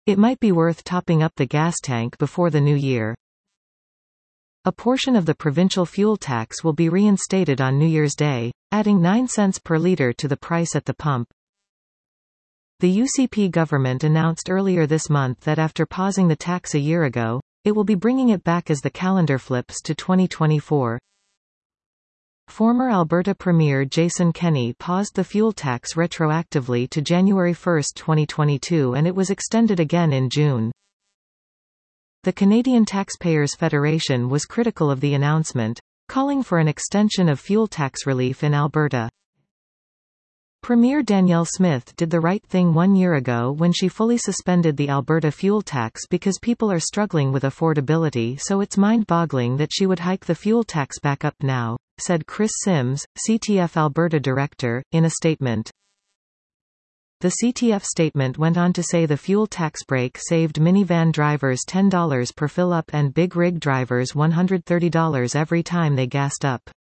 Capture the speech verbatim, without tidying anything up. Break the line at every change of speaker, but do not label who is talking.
It might be worth topping up the gas tank before the new year. A portion of the provincial fuel tax will be reinstated on New Year's Day, adding nine cents per litre to the price at the pump. The U C P government announced earlier this month that after pausing the tax a year ago, it will be bringing it back as the calendar flips to twenty twenty-four. Former Alberta Premier Jason Kenney paused the fuel tax retroactively to January first, twenty twenty-two, and it was extended again in June. The Canadian Taxpayers Federation was critical of the announcement, calling for an extension of fuel tax relief in Alberta. Premier Danielle Smith did the right thing one year ago when she fully suspended the Alberta fuel tax because people are struggling with affordability, so it's mind-boggling that she would hike the fuel tax back up now, said Chris Sims, C T F Alberta director, in a statement. The C T F statement went on to say the fuel tax break saved minivan drivers ten dollars per fill-up and big rig drivers one hundred thirty dollars every time they gassed up.